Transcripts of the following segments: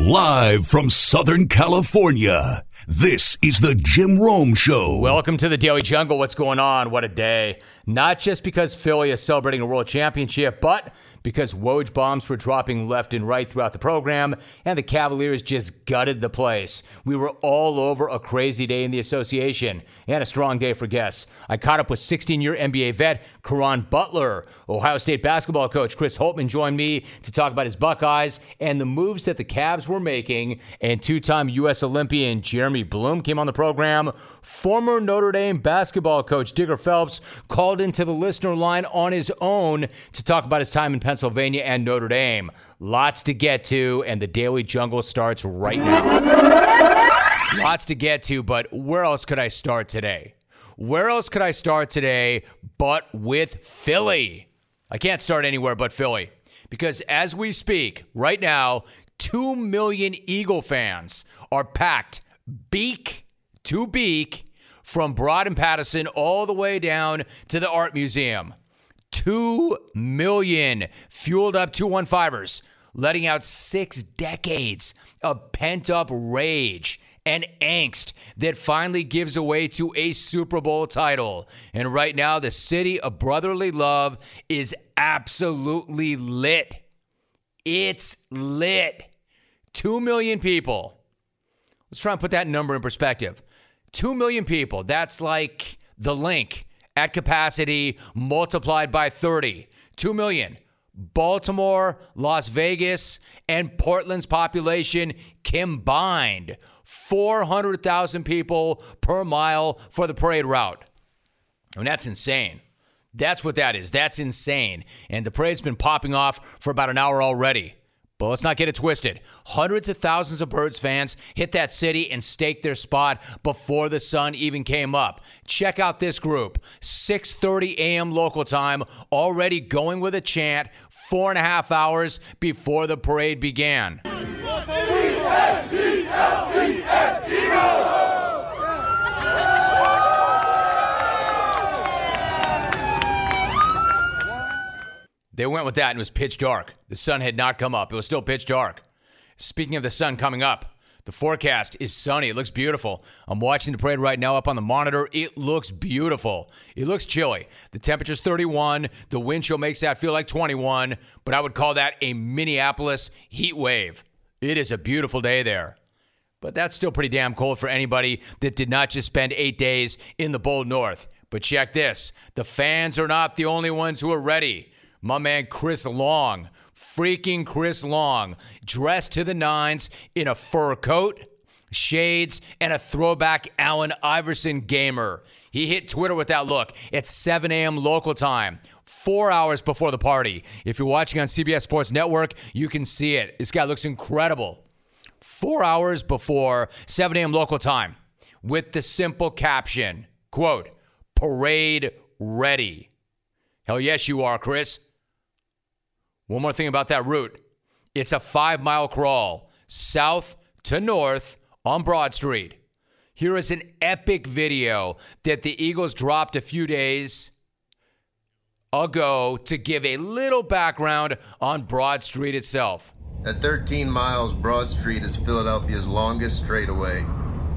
Live from Southern California, this is the Jim Rome Show. Welcome to the Daily Jungle. What's going on? What a day. Not just because Philly is celebrating a world championship, but because Woj bombs were dropping left and right throughout the program, and the Cavaliers just gutted the place. We were all over a crazy day in the association, and a strong day for guests. I caught up with 16-year NBA vet Caron Butler. Ohio State basketball coach Chris Holtmann joined me to talk about his Buckeyes and the moves that the Cavs were making, and two-time U.S. Olympian Jeremy Bloom came on the program. Former Notre Dame basketball coach Digger Phelps called into the listener line on his own to talk about his time in Pennsylvania and Notre Dame. Lots to get to, and the Daily Jungle starts right now. Lots to get to, but where else could I start today? Where else could I start today but with Philly? I can't start anywhere but Philly, because as we speak right now, 2 million Eagle fans are packed beak to beak from Broad and Pattison all the way down to the Art Museum. 2 million fueled up 215ers, letting out 6 decades of pent-up rage and angst that finally gives away to a Super Bowl title. And right now, the city of brotherly love is absolutely lit. It's lit. 2 million people. Let's try and put that number in perspective. 2 million people. That's like the Link at capacity multiplied by 30. 2 million. Baltimore, Las Vegas, and Portland's population combined. 400,000 people per mile for the parade route. And that's insane. That's what that is. That's insane. And the parade's been popping off for about an hour already. But let's not get it twisted. Hundreds of thousands of Birds fans hit that city and staked their spot before the sun even came up. Check out this group. 6:30 a.m. local time, already going with a chant 4.5 hours before the parade began. They went with that, and it was pitch dark. The sun had not come up. It was still pitch dark. Speaking of the sun coming up, the forecast is sunny. It looks beautiful. I'm watching the parade right now up on the monitor. It looks beautiful. It looks chilly. The temperature's 31. The wind chill makes that feel like 21, but I would call that a Minneapolis heat wave. It is a beautiful day there. But that's still pretty damn cold for anybody that did not just spend 8 days in the bold north. But check this. The fans are not the only ones who are ready. My man Chris Long, freaking Chris Long, dressed to the nines in a fur coat, shades, and a throwback Allen Iverson gamer. He hit Twitter with that look at 7 a.m. local time, 4 hours before the party. If you're watching on CBS Sports Network, you can see it. This guy looks incredible. 4 hours before 7 a.m. local time, with the simple caption, quote, "Parade ready." Hell yes, you are, Chris. One more thing about that route. It's a 5-mile crawl, south to north on Broad Street. Here is an epic video that the Eagles dropped a few days ago to give a little background on Broad Street itself. At 13 miles, Broad Street is Philadelphia's longest straightaway.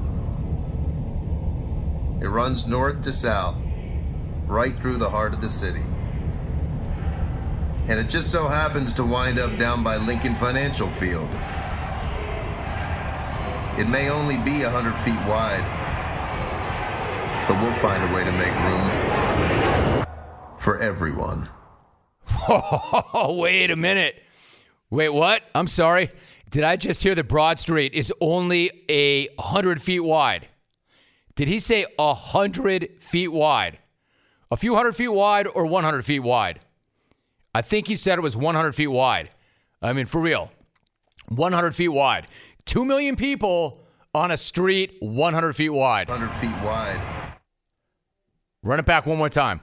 It runs north to south, right through the heart of the city. And it just so happens to wind up down by Lincoln Financial Field. It may only be 100 feet wide, but we'll find a way to make room for everyone. Oh, wait a minute. Wait, what? I'm sorry. Did I just hear that Broad Street is only 100 feet wide? Did he say 100 feet wide? A few hundred feet wide or 100 feet wide? I think he said it was 100 feet wide. I mean, for real. 100 feet wide. 2 million people on a street 100 feet wide. 100 feet wide. Run it back one more time.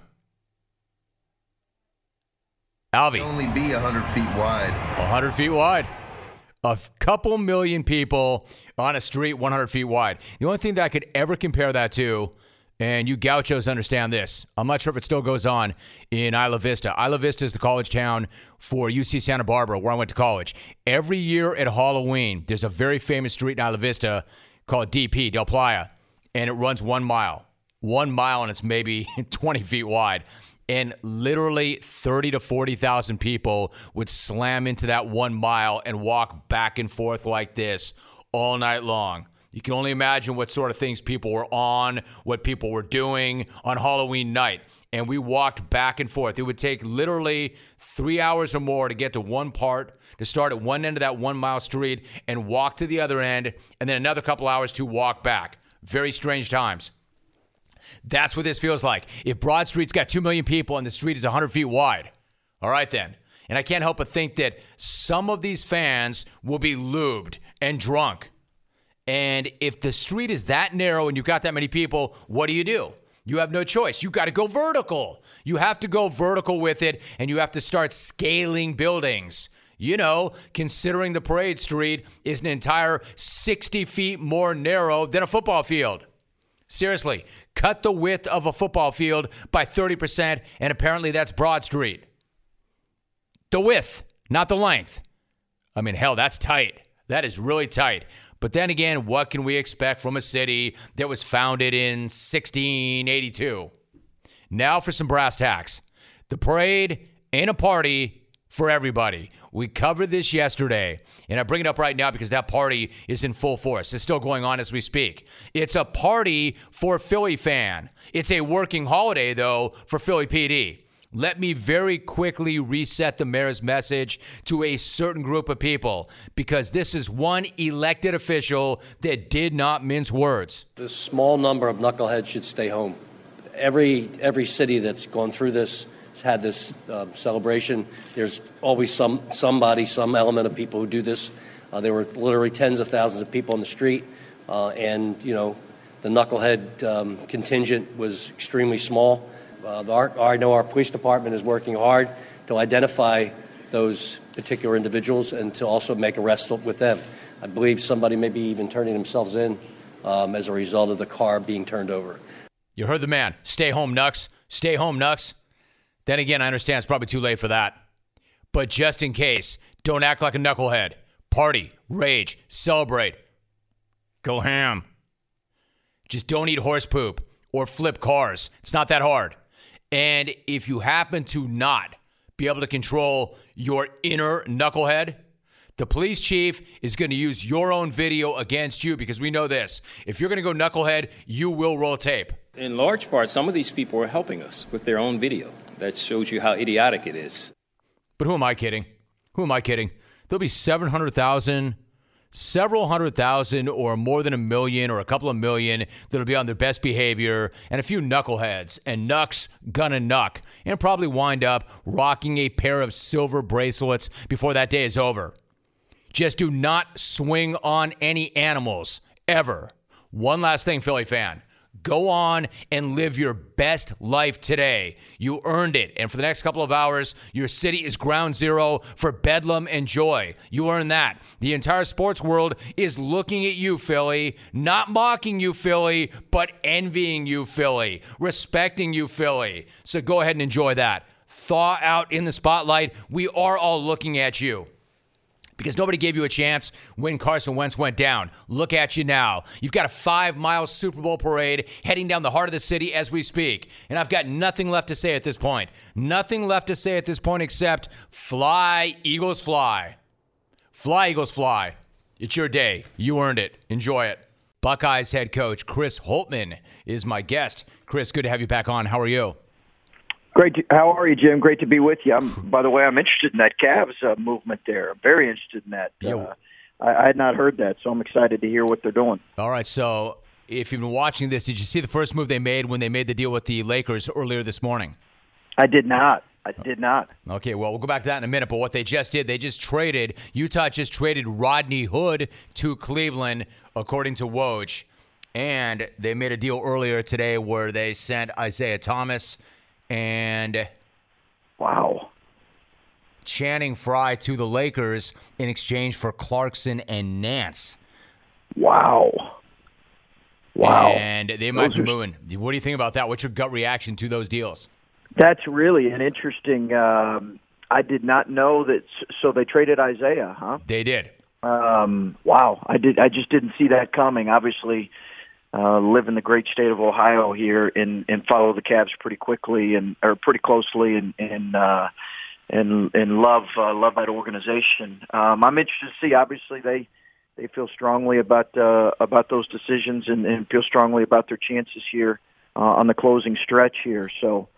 Alvy. Only be 100 feet wide. 100 feet wide. A couple million people on a street 100 feet wide. The only thing that I could ever compare that to And you gauchos understand this. I'm not sure if it still goes on in Isla Vista. Isla Vista is the college town for UC Santa Barbara, where I went to college. Every year at Halloween, there's a very famous street in Isla Vista called DP, Del Playa, and it runs 1 mile. 1 mile, and it's maybe 20 feet wide. And literally 30 to 40,000 people would slam into that 1 mile and walk back and forth like this all night long. You can only imagine what sort of things people were on, what people were doing on Halloween night. And we walked back and forth. It would take literally 3 hours or more to get to one part, to start at one end of that 1 mile street and walk to the other end, and then another couple hours to walk back. Very strange times. That's what this feels like. If Broad Street's got 2 million people and the street is 100 feet wide, all right then. And I can't help but think that some of these fans will be lubed and drunk. And if the street is that narrow and you've got that many people, what do? You have no choice. You got to go vertical. You have to go vertical with it, and you have to start scaling buildings. You know, considering the parade street is an entire 60 feet more narrow than a football field. Seriously, cut the width of a football field by 30%, and apparently that's Broad Street. The width, not the length. I mean, hell, that's tight. That is really tight. But then again, what can we expect from a city that was founded in 1682? Now for some brass tacks. The parade ain't a party for everybody. We covered this yesterday, and I bring it up right now because that party is in full force. It's still going on as we speak. It's a party for a Philly fan. It's a working holiday, though, for Philly PD. Let me very quickly reset the mayor's message to a certain group of people, because this is one elected official that did not mince words. The small number of knuckleheads should stay home. Every city that's gone through this has had this celebration. There's always some element of people who do this. There were literally tens of thousands of people on the street, and the knucklehead contingent was extremely small. I know our police department is working hard to identify those particular individuals and to also make arrests with them. I believe somebody may be even turning themselves in as a result of the car being turned over. You heard the man. Stay home, Nux. Stay home, Nux. Then again, I understand it's probably too late for that. But just in case, don't act like a knucklehead. Party, rage, celebrate. Go ham. Just don't eat horse poop or flip cars. It's not that hard. And if you happen to not be able to control your inner knucklehead, the police chief is going to use your own video against you, because we know this. If you're going to go knucklehead, you will roll tape. In large part, some of these people are helping us with their own video. That shows you how idiotic it is. But who am I kidding? There'll be 700,000, several hundred thousand, or more than a million or a couple of million that'll be on their best behavior, and a few knuckleheads, and Nuck's gonna knuck, and probably wind up rocking a pair of silver bracelets before that day is over. Just do not swing on any animals, ever. One last thing, Philly fan. Go on and live your best life today. You earned it. And for the next couple of hours, your city is ground zero for bedlam and joy. You earned that. The entire sports world is looking at you, Philly. Not mocking you, Philly, but envying you, Philly. Respecting you, Philly. So go ahead and enjoy that. Thaw out in the spotlight. We are all looking at you. Because nobody gave you a chance when Carson Wentz went down. Look at you now. You've got a 5-mile Super Bowl parade heading down the heart of the city as we speak. And I've got nothing left to say at this point. Nothing left to say at this point except fly, Eagles, fly. Fly, Eagles, fly. It's your day. You earned it. Enjoy it. Buckeyes head coach Chris Holtmann is my guest. Chris, good to have you back on. How are you? Great. How are you, Jim? Great to be with you. By the way, I'm interested in that Cavs movement there. I'm very interested in that. I had not heard that, so I'm excited to hear what they're doing. All right, so if you've been watching this, did you see the first move they made when they made the deal with the Lakers earlier this morning? I did not. Okay, well, we'll go back to that in a minute, but what they just did, Utah just traded Rodney Hood to Cleveland, according to Woj, and they made a deal earlier today where they sent Isaiah Thomas and Channing Frye to the Lakers in exchange for Clarkson and Nance. Wow. Wow. And they might be moving. What do you think about that? What's your gut reaction to those deals? That's really an interesting. I did not know that. So they traded Isaiah, huh? They did. Wow. I just didn't see that coming. Obviously, live in the great state of Ohio here and follow the Cavs pretty quickly or pretty closely and love that organization. I'm interested to see. Obviously, they feel strongly about those decisions and feel strongly about their chances here on the closing stretch here. So,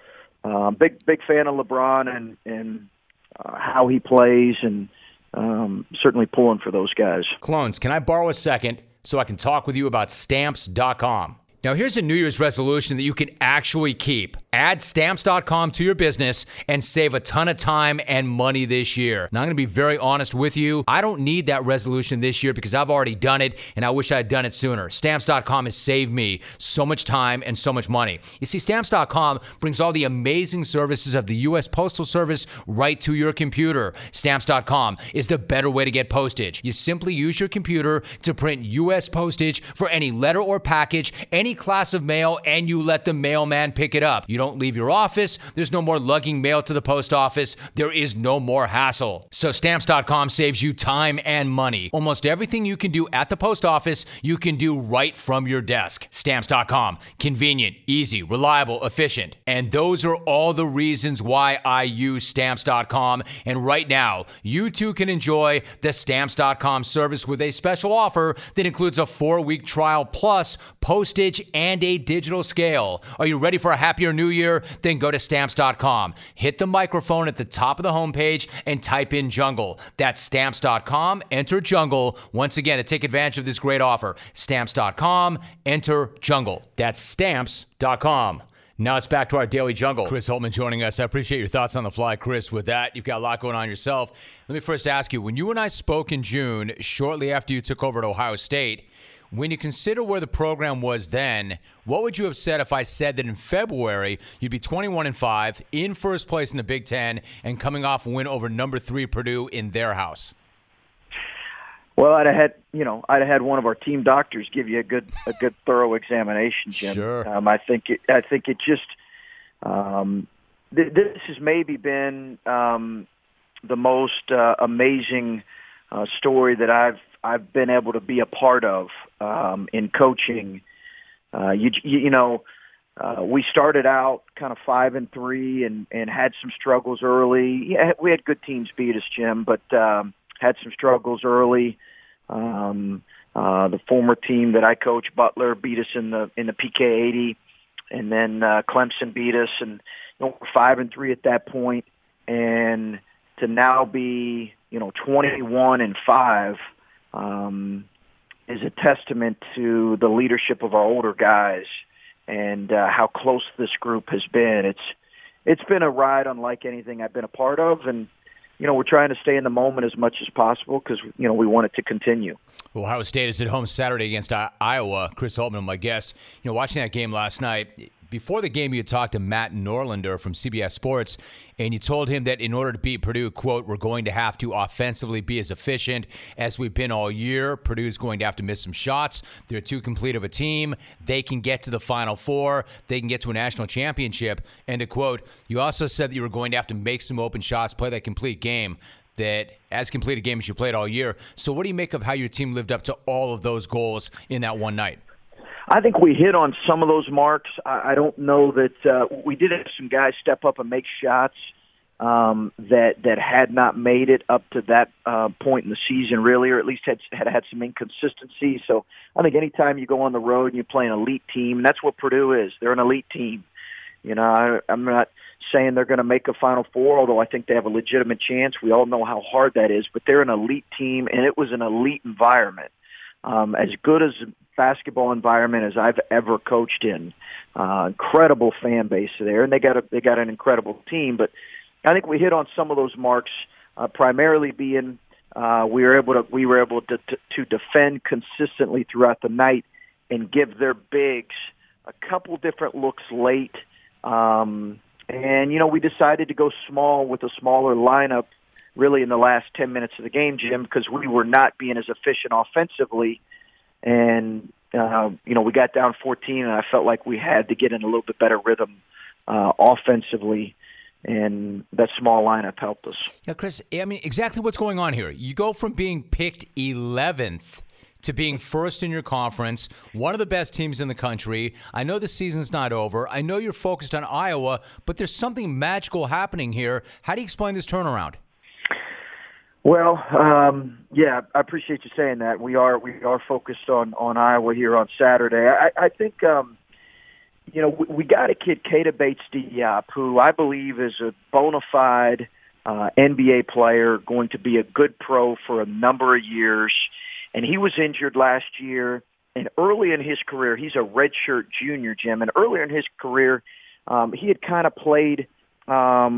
big fan of LeBron and how he plays, and certainly pulling for those guys. Clones, can I borrow a second so I can talk with you about Stamps.com? Now, here's a New Year's resolution that you can actually keep. Add Stamps.com to your business and save a ton of time and money this year. Now, I'm going to be very honest with you. I don't need that resolution this year because I've already done it, and I wish I had done it sooner. Stamps.com has saved me so much time and so much money. You see, Stamps.com brings all the amazing services of the U.S. Postal Service right to your computer. Stamps.com is the better way to get postage. You simply use your computer to print U.S. postage for any letter or package, any class of mail, and you let the mailman pick it up. You don't leave your office. There's no more lugging mail to the post office. There is no more hassle. So Stamps.com saves you time and money. Almost everything you can do at the post office, you can do right from your desk. Stamps.com. Convenient, easy, reliable, efficient. And those are all the reasons why I use Stamps.com. And right now, you too can enjoy the Stamps.com service with a special offer that includes a 4-week trial plus postage and a digital scale. Are you ready for a happier new year? Then go to Stamps.com. Hit the microphone at the top of the homepage and type in Jungle. That's Stamps.com. Enter Jungle. Once again, to take advantage of this great offer. Stamps.com. Enter Jungle. That's Stamps.com. Now it's back to our Daily Jungle. Chris Holtmann joining us. I appreciate your thoughts on the fly, Chris. With that, you've got a lot going on yourself. Let me first ask you, when you and I spoke in June, shortly after you took over at Ohio State, when you consider where the program was then, what would you have said if I said that in February you'd be 21-5, in first place in the Big Ten, and coming off a win over number 3 Purdue in their house? Well, I'd have had one of our team doctors give you a good thorough examination, Jim. Sure. I think it just this has maybe been the most amazing story that I've been able to be a part of in coaching. We started out kind of 5-3 and had some struggles early. Yeah, we had good teams beat us, Jim, but had some struggles early. The former team that I coached, Butler, beat us in the PK80, and then Clemson beat us, and we're 5-3 at that point, and to now be 21-5 is a testament to the leadership of our older guys and how close this group has been. It's been a ride unlike anything I've been a part of, and we're trying to stay in the moment as much as possible because we want it to continue. Well, Ohio State is at home Saturday against Iowa. Chris Holtmann, my guest. Watching that game last night, before the game you had talked to Matt Norlander from CBS Sports, and you told him that in order to beat Purdue, quote, we're going to have to offensively be as efficient as we've been all year. Purdue's going to have to miss some shots. They're too complete of a team. They can get to the Final Four. They can get to a national championship. And to quote, you also said that you were going to have to make some open shots, play that complete game, that as complete a game as you played all year. So what do you make of how your team lived up to all of those goals in that one night? I think we hit on some of those marks. I don't know that we did have some guys step up and make shots that had not made it up to that point in the season, really, or at least had some inconsistency. So I think anytime you go on the road and you play an elite team, and that's what Purdue is. They're an elite team. I'm not saying they're going to make a Final Four, although I think they have a legitimate chance. We all know how hard that is, but they're an elite team, and it was an elite environment. As good as basketball environment as I've ever coached in. Incredible fan base there, and they got an incredible team. But I think we hit on some of those marks, primarily being we were able to defend consistently throughout the night and give their bigs a couple different looks late. And we decided to go small with a smaller lineup really in the last 10 minutes of the game, Jim, because we were not being as efficient offensively. And we got down 14, and I felt like we had to get in a little bit better rhythm offensively, and that small lineup helped us. Yeah, Chris, I mean, exactly what's going on here. You go from being picked 11th to being first in your conference, one of the best teams in the country. I know the season's not over. I know you're focused on Iowa, but there's something magical happening here. How do you explain this turnaround? Well, I appreciate you saying that. We are focused on Iowa here on Saturday. I think, we got a kid, Keita Bates-Diop, who I believe is a bona fide NBA player, going to be a good pro for a number of years. And he was injured last year, and early in his career, he's a redshirt junior, Jim, and earlier in his career, he had kind of played, a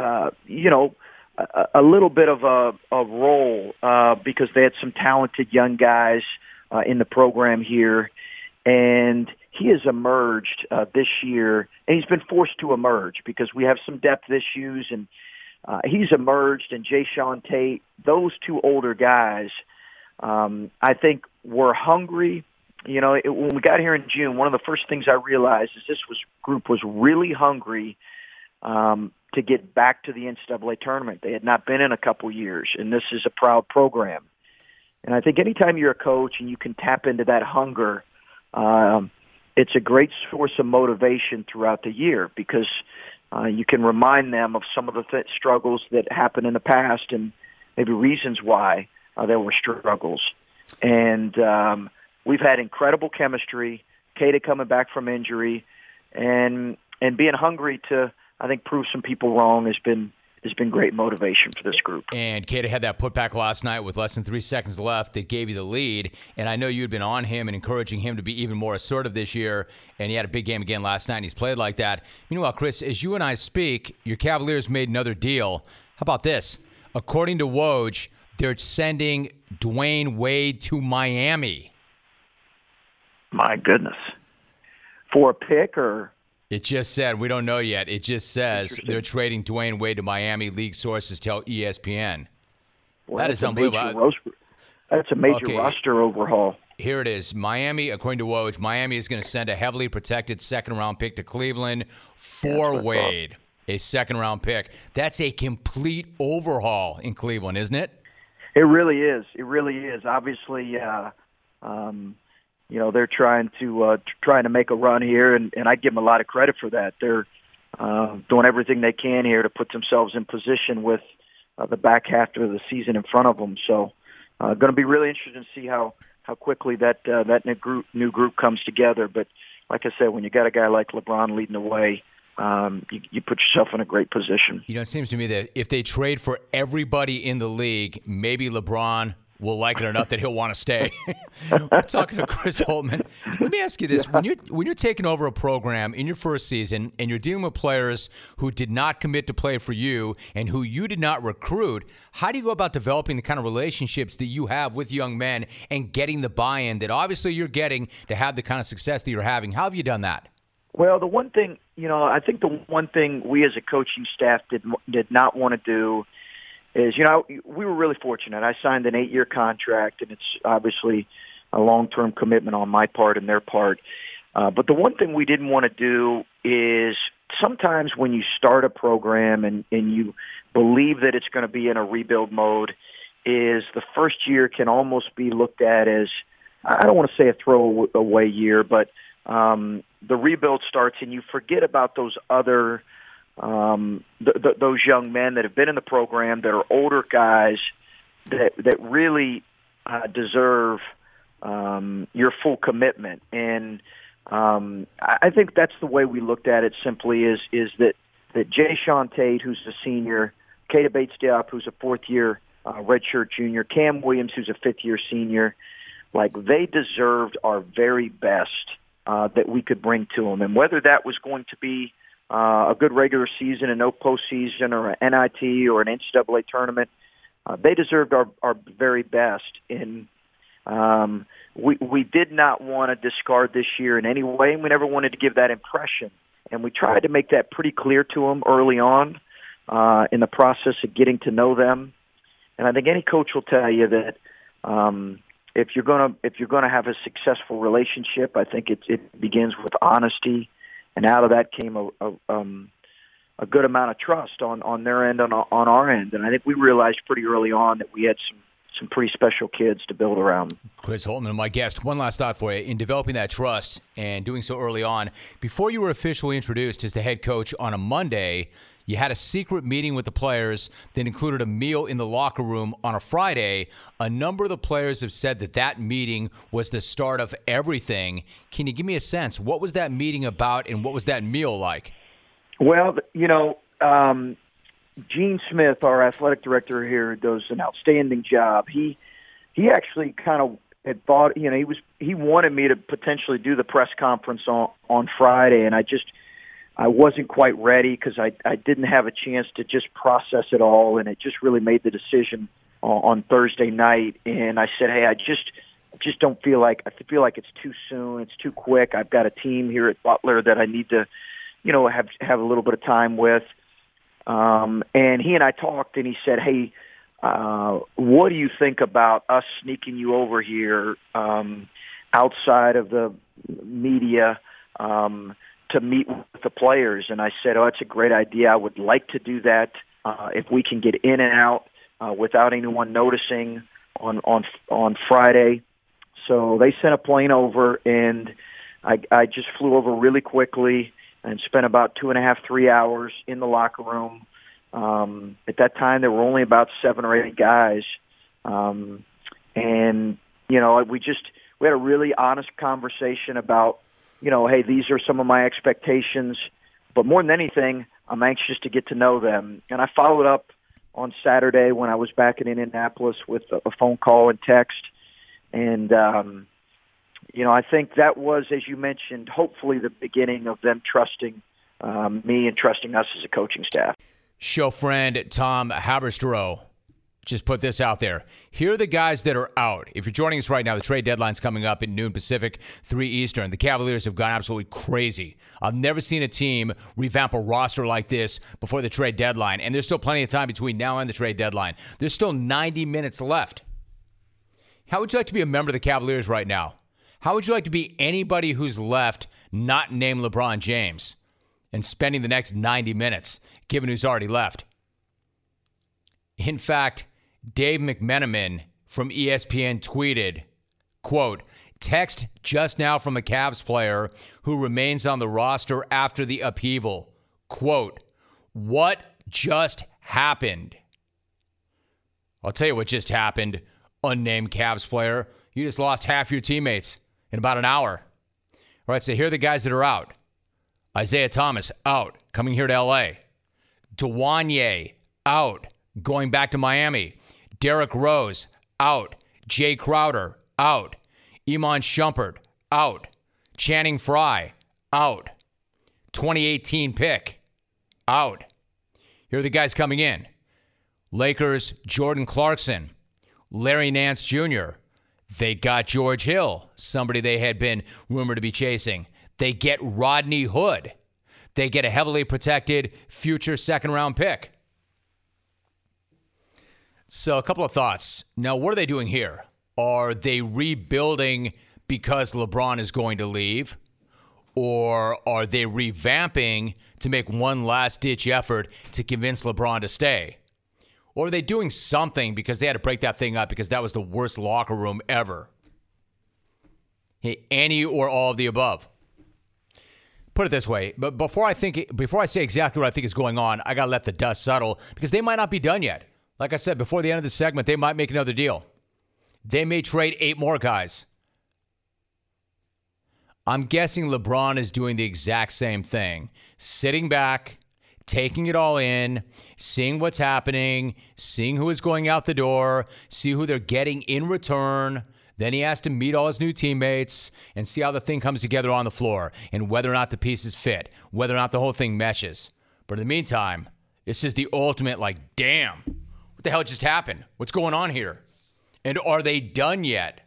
little bit of a role because they had some talented young guys in the program here, and he has emerged this year, and he's been forced to emerge because we have some depth issues, and he's emerged, and Jayshawn Tate, those two older guys, I think we're hungry. When we got here in June, one of the first things I realized is this group was really hungry to get back to the NCAA tournament. They had not been in a couple years, and this is a proud program. And I think anytime you're a coach and you can tap into that hunger, it's a great source of motivation throughout the year because you can remind them of some of the struggles that happened in the past and maybe reasons why there were struggles. And we've had incredible chemistry, Keita coming back from injury, and being hungry to, I think, prove some people wrong has been great motivation for this group. And Keita had that putback last night with less than 3 seconds left that gave you the lead. And I know you had been on him and encouraging him to be even more assertive this year. And he had a big game again last night, and he's played like that. Meanwhile, Chris, as you and I speak, your Cavaliers made another deal. How about this? According to Woj, they're sending Dwayne Wade to Miami. My goodness. For a pick or? It just said, we don't know yet. It just says they're trading Dwayne Wade to Miami. League sources tell ESPN. Well, that is unbelievable. That's a major roster overhaul. Here it is. Miami, according to Woj, Miami is going to send a heavily protected second-round pick to Cleveland for Wade. A second-round pick. That's a complete overhaul in Cleveland, isn't it? It really is. It really is. Obviously, they're trying to make a run here, and I give them a lot of credit for that. They're doing everything they can here to put themselves in position with the back half of the season in front of them. So, going to be really interesting to see how quickly that new group comes together. But like I said, when you got a guy like LeBron leading the way, you put yourself in a great position. It seems to me that if they trade for everybody in the league, maybe LeBron will like it enough that he'll want to stay. We're talking to Chris Holtmann. Let me ask you this. When you're taking over a program in your first season and you're dealing with players who did not commit to play for you and who you did not recruit, how do you go about developing the kind of relationships that you have with young men and getting the buy-in that obviously you're getting to have the kind of success that you're having? How have you done that? Well, the one thing, I think the one thing we as a coaching staff did not want to do is, we were really fortunate. I signed an 8-year contract, and it's obviously a long-term commitment on my part and their part. But the one thing we didn't want to do is sometimes when you start a program and you believe that it's going to be in a rebuild mode, is the first year can almost be looked at as, I don't want to say a throwaway year, but the rebuild starts and you forget about those other those young men that have been in the program that are older guys that really deserve your full commitment. And I think that's the way we looked at it simply is that Jayshawn Tate, who's a senior, Keita Bates-Diop, who's a fourth-year redshirt junior, Cam Williams, who's a fifth-year senior, like they deserved our very best that we could bring to them. And whether that was going to be a good regular season and no postseason or an NIT or an NCAA tournament, they deserved our very best. And we did not want to discard this year in any way, and we never wanted to give that impression. And we tried to make that pretty clear to them early on in the process of getting to know them. And I think any coach will tell you that if you're gonna have a successful relationship, I think it begins with honesty, and out of that came a good amount of trust on their end, on our end, and I think we realized pretty early on that we had some pretty special kids to build around. Chris Holtmann, my guest. One last thought for you. In developing that trust and doing so early on, before you were officially introduced as the head coach on a Monday, you had a secret meeting with the players that included a meal in the locker room on a Friday. A number of the players have said that meeting was the start of everything. Can you give me a sense? What was that meeting about, and what was that meal like? Well, Gene Smith, our athletic director here, does an outstanding job. He actually kind of had thought, he wanted me to potentially do the press conference on Friday, and I wasn't quite ready because I didn't have a chance to just process it all, and it just really made the decision on Thursday night. And I said, hey, I just don't feel like it's too soon, it's too quick. I've got a team here at Butler that I need to, have a little bit of time with. And he and I talked, and he said, hey, what do you think about us sneaking you over here outside of the media to meet with the players? And I said, it's a great idea. I would like to do that if we can get in and out without anyone noticing on Friday. So they sent a plane over, and I just flew over really quickly and spent about 2.5, 3 hours in the locker room. At that time, there were only about 7 or 8 guys. And, we had a really honest conversation about, hey, these are some of my expectations. But more than anything, I'm anxious to get to know them. And I followed up on Saturday when I was back in Indianapolis with a phone call and text. And, I think that was, as you mentioned, hopefully the beginning of them trusting me and trusting us as a coaching staff. Show friend Tom Haberstroh just put this out there. Here are the guys that are out. If you're joining us right now, the trade deadline's coming up at noon Pacific, 3 Eastern. The Cavaliers have gone absolutely crazy. I've never seen a team revamp a roster like this before the trade deadline, and there's still plenty of time between now and the trade deadline. There's still 90 minutes left. How would you like to be a member of the Cavaliers right now? How would you like to be anybody who's left not named LeBron James and spending the next 90 minutes, given who's already left? In fact, Dave McMenamin from ESPN tweeted, quote, text just now from a Cavs player who remains on the roster after the upheaval. Quote, what just happened? I'll tell you what just happened, unnamed Cavs player. You just lost half your teammates in about an hour. All right, so here are the guys that are out. Isaiah Thomas, out, coming here to L.A. Dewanye, out, going back to Miami. Derrick Rose, out. Jay Crowder, out. Iman Shumpert, out. Channing Frye, out. 2018 pick, out. Here are the guys coming in. Lakers, Jordan Clarkson. Larry Nance Jr. They got George Hill, somebody they had been rumored to be chasing. They get Rodney Hood. They get a heavily protected future second-round pick. So a couple of thoughts. Now, what are they doing here? Are they rebuilding because LeBron is going to leave? Or are they revamping to make one last-ditch effort to convince LeBron to stay? Or are they doing something because they had to break that thing up because that was the worst locker room ever? Hey, any or all of the above. Put it this way, but before I say exactly what I think is going on, I got to let the dust settle because they might not be done yet. Like I said, before the end of the segment, they might make another deal. They may trade 8 more guys. I'm guessing LeBron is doing the exact same thing. Sitting back, taking it all in, seeing what's happening, seeing who is going out the door, see who they're getting in return. Then he has to meet all his new teammates and see how the thing comes together on the floor and whether or not the pieces fit, whether or not the whole thing meshes. But in the meantime, this is the ultimate, damn, what the hell just happened? What's going on here? And are they done yet?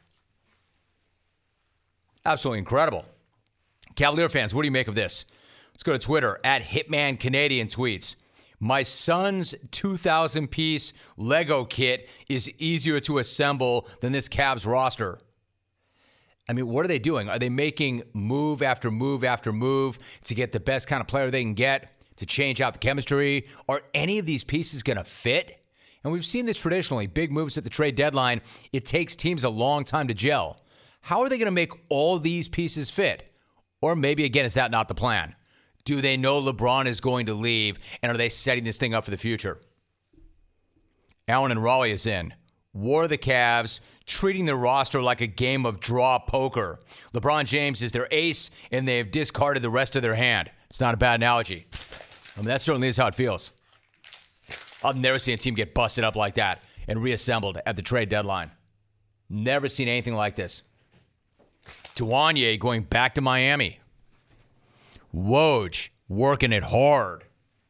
Absolutely incredible. Cavalier fans, what do you make of this? Let's go to Twitter, @HitmanCanadian tweets. My son's 2,000-piece Lego kit is easier to assemble than this Cavs roster. I mean, what are they doing? Are they making move after move after move to get the best kind of player they can get, to change out the chemistry? Are any of these pieces going to fit? And we've seen this traditionally. Big moves at the trade deadline, it takes teams a long time to gel. How are they going to make all these pieces fit? Or maybe, again, is that not the plan? Do they know LeBron is going to leave, and are they setting this thing up for the future? Alan and Raleigh is in. War of the Cavs, treating their roster like a game of draw poker. LeBron James is their ace, and they have discarded the rest of their hand. It's not a bad analogy. I mean, that certainly is how it feels. I've never seen a team get busted up like that and reassembled at the trade deadline. Never seen anything like this. Duanye going back to Miami. Woj working it hard.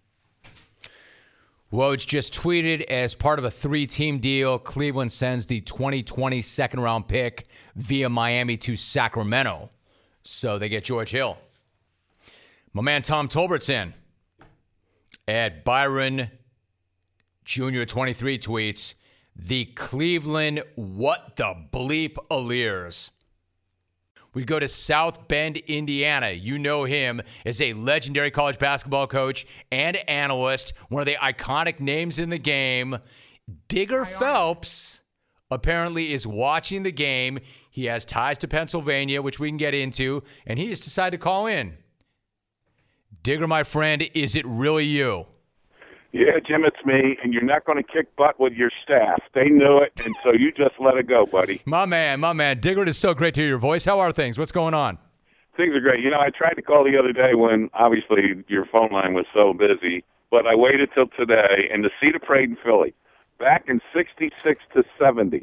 Woj just tweeted, as part of a 3-team deal, Cleveland sends the 2020 second-round pick via Miami to Sacramento. So they get George Hill. My man Tom Tolbert's in. Ed Byron Jr. 23 tweets, the Cleveland what the bleep Aleers. We go to South Bend, Indiana. You know him as a legendary college basketball coach and analyst, one of the iconic names in the game. Digger Phelps apparently is watching the game. He has ties to Pennsylvania, which we can get into, and he just decided to call in. Digger, my friend, is it really you? Yeah, Jim, it's me, and you're not going to kick butt with your staff. They knew it, and so you just let it go, buddy. My man. Digger, it is so great to hear your voice. How are things? What's going on? Things are great. You know, I tried to call the other day when, obviously, your phone line was so busy, but I waited till today, and to see the parade in Philly, back in 66 to 70,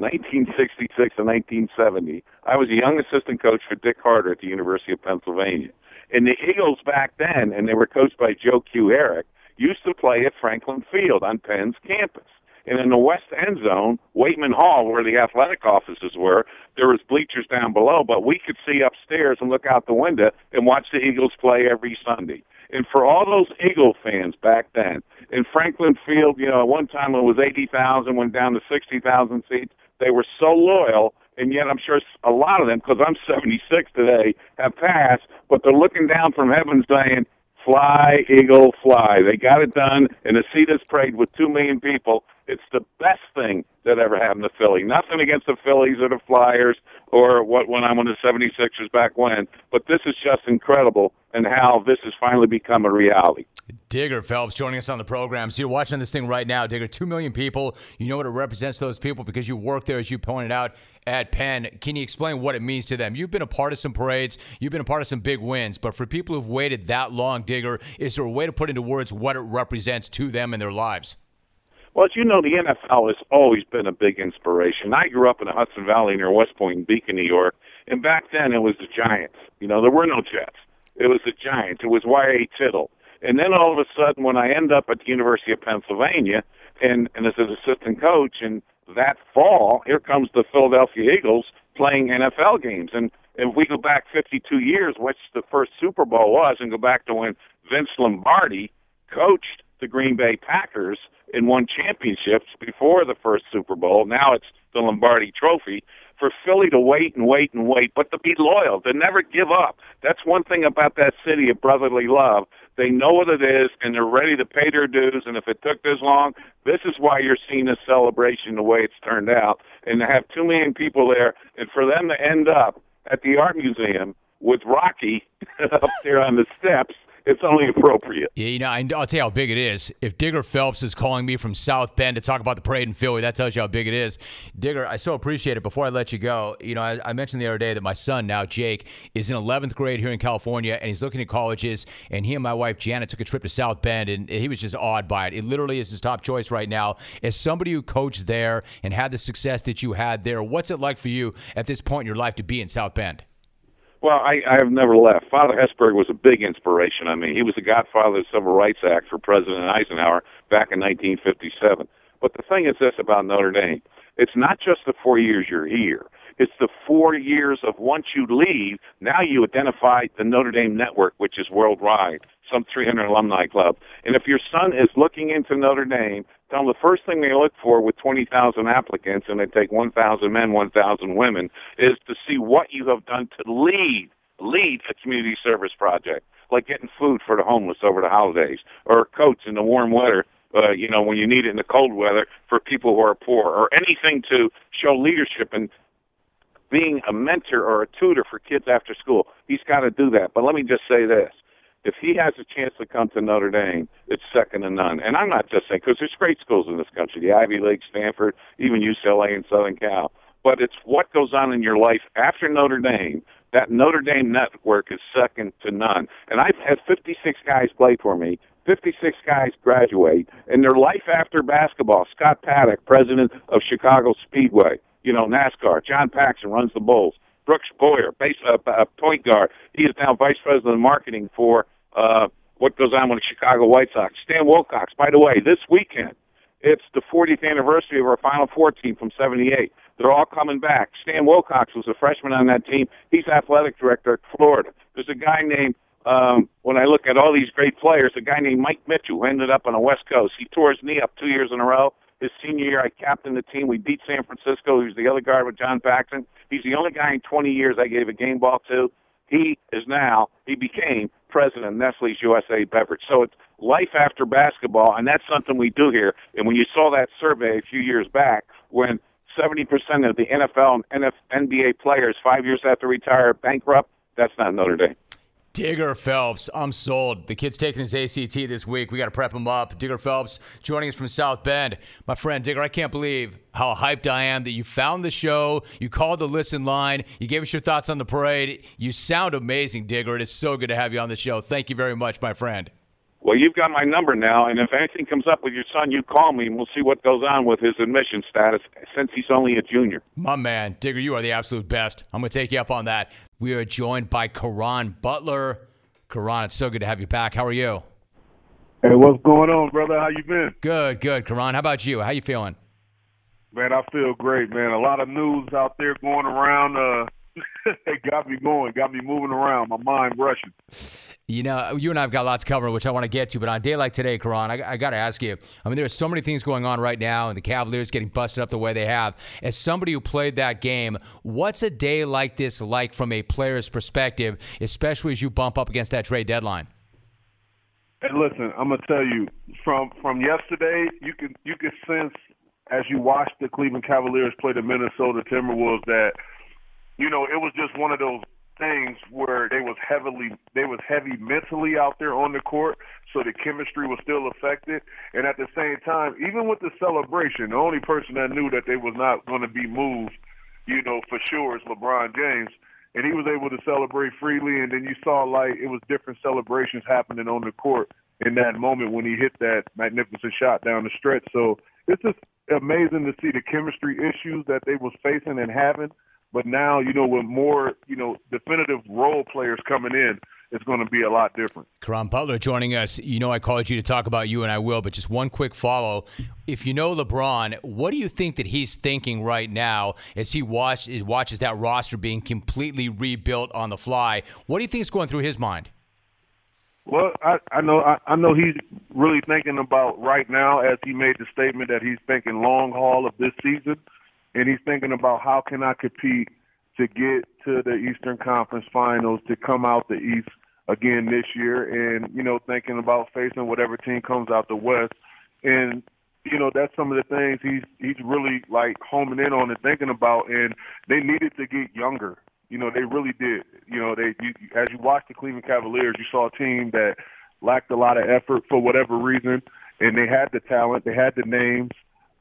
1966 and 1970, I was a young assistant coach for Dick Harder at the University of Pennsylvania. And the Eagles back then, and they were coached by Joe Q. Eric, used to play at Franklin Field on Penn's campus. And in the west end zone, Waitman Hall, where the athletic offices were, there was bleachers down below, but we could see upstairs and look out the window and watch the Eagles play every Sunday. And for all those Eagle fans back then, in Franklin Field, you know, at one time it was 80,000, went down to 60,000 seats. They were so loyal, and yet I'm sure a lot of them, because I'm 76 today, have passed, but they're looking down from heaven saying, fly, Eagle, fly. They got it done, and to see this parade with 2 million people, it's the best thing that ever happened to Philly. Nothing against the Phillies or the Flyers or when I'm on the 76ers back when, but this is just incredible and how this has finally become a reality. Digger Phelps joining us on the program. So you're watching this thing right now, Digger. 2 million people. You know what it represents to those people because you work there, as you pointed out, at Penn. Can you explain what it means to them? You've been a part of some parades. You've been a part of some big wins. But for people who've waited that long, Digger, is there a way to put into words what it represents to them in their lives? Well, as you know, the NFL has always been a big inspiration. I grew up in the Hudson Valley near West Point in Beacon, New York, and back then it was the Giants. You know, there were no Jets. It was the Giants. It was Y.A. Tittle. And then all of a sudden, when I end up at the University of Pennsylvania and as an assistant coach, and that fall, here comes the Philadelphia Eagles playing NFL games. And if we go back 52 years, which the first Super Bowl was, and go back to when Vince Lombardi coached the Green Bay Packers and won championships before the first Super Bowl. Now it's the Lombardi Trophy. For Philly to wait and wait and wait, but to be loyal, to never give up. That's one thing about that city of brotherly love. They know what it is, and they're ready to pay their dues, and if it took this long, this is why you're seeing this celebration the way it's turned out. And to have 2 million people there, and for them to end up at the Art Museum with Rocky up there on the steps, it's only appropriate. Yeah, you know, I'll tell you how big it is. If Digger Phelps is calling me from South Bend to talk about the parade in Philly, that tells you how big it is. Digger, I so appreciate it. Before I let you go, you know, I mentioned the other day that my son, now Jake, is in 11th grade here in California, and he's looking at colleges, and he and my wife, Janet, took a trip to South Bend, and he was just awed by it. It literally is his top choice right now. As somebody who coached there and had the success that you had there, what's it like for you at this point in your life to be in South Bend? Well, I have never left. Father Hesburgh was a big inspiration. I mean, he was the godfather of the Civil Rights Act for President Eisenhower back in 1957. But the thing is this about Notre Dame. It's not just the 4 years you're here. It's the 4 years of once you leave, now you identify the Notre Dame network, which is worldwide, some 300 alumni club. And if your son is looking into Notre Dame, tell them the first thing they look for with 20,000 applicants, and they take 1,000 men, 1,000 women, is to see what you have done to lead a community service project, like getting food for the homeless over the holidays, or coats in the warm weather, when you need it in the cold weather for people who are poor, or anything to show leadership and being a mentor or a tutor for kids after school. He's got to do that. But let me just say this. If he has a chance to come to Notre Dame, it's second to none. And I'm not just saying, because there's great schools in this country, the Ivy League, Stanford, even UCLA and Southern Cal. But it's what goes on in your life after Notre Dame. That Notre Dame network is second to none. And I've had 56 guys play for me, 56 guys graduate, and their life after basketball. Scott Paddock, president of Chicago Speedway, NASCAR. John Paxson runs the Bulls. Brooks Boyer, point guard. He is now vice president of marketing for what goes on with the Chicago White Sox. Stan Wilcox, by the way, this weekend, it's the 40th anniversary of our Final Four team from '78. They're all coming back. Stan Wilcox was a freshman on that team. He's athletic director at Florida. There's a guy named, when I look at all these great players, a guy named Mike Mitchell who ended up on the West Coast. He tore his knee up 2 years in a row. His senior year, I captained the team. We beat San Francisco. He was the other guard with John Paxson. He's the only guy in 20 years I gave a game ball to. He became president of Nestle's USA Beverage. So it's life after basketball, and that's something we do here. And when you saw that survey a few years back, when 70% of the NFL and NBA players 5 years after retire bankrupt, that's not Notre Dame. Digger Phelps, I'm sold. The kid's taking his ACT this week. We got to prep him up. Digger Phelps joining us from South Bend. My friend Digger, I can't believe how hyped I am that you found the show. You called the listen line. You gave us your thoughts on the parade. You sound amazing, Digger. It is so good to have you on the show. Thank you very much, my friend. Well, you've got my number now, and if anything comes up with your son, you call me, and we'll see what goes on with his admission status since he's only a junior. My man, Digger, you are the absolute best. I'm going to take you up on that. We are joined by Caron Butler. Caron, it's so good to have you back. How are you? Hey, what's going on, brother? How you been? Good. Caron, how about you? How you feeling? Man, I feel great, man. A lot of news out there going around. It got me going, got me moving around, my mind rushing. You know, you and I have got lots covered, which I want to get to, but on a day like today, Caron, I got to ask you, I mean, there are so many things going on right now, and the Cavaliers getting busted up the way they have. As somebody who played that game, what's a day like this like from a player's perspective, especially as you bump up against that trade deadline? Hey, listen, I'm gonna tell you, from yesterday, you could sense as you watched the Cleveland Cavaliers play the Minnesota Timberwolves that, it was just one of those things where they was heavy mentally out there on the court, so the chemistry was still affected. And at the same time, even with the celebration, the only person that knew that they was not going to be moved, for sure, is LeBron James. And he was able to celebrate freely, and then you saw it was different celebrations happening on the court in that moment when he hit that magnificent shot down the stretch. So it's just amazing to see the chemistry issues that they was facing and having. But now, with more, definitive role players coming in, it's going to be a lot different. Caron Butler joining us. I called you to talk about you, and I will, but just one quick follow. If you know LeBron, what do you think that he's thinking right now as he watches that roster being completely rebuilt on the fly? What do you think is going through his mind? Well, I know he's really thinking about right now, as he made the statement that he's thinking long haul of this season. And he's thinking about how can I compete to get to the Eastern Conference Finals, to come out the East again this year, and, thinking about facing whatever team comes out the West. And, that's some of the things he's really, homing in on and thinking about. And they needed to get younger. They really did. As you watch the Cleveland Cavaliers, you saw a team that lacked a lot of effort for whatever reason, and they had the talent, they had the names.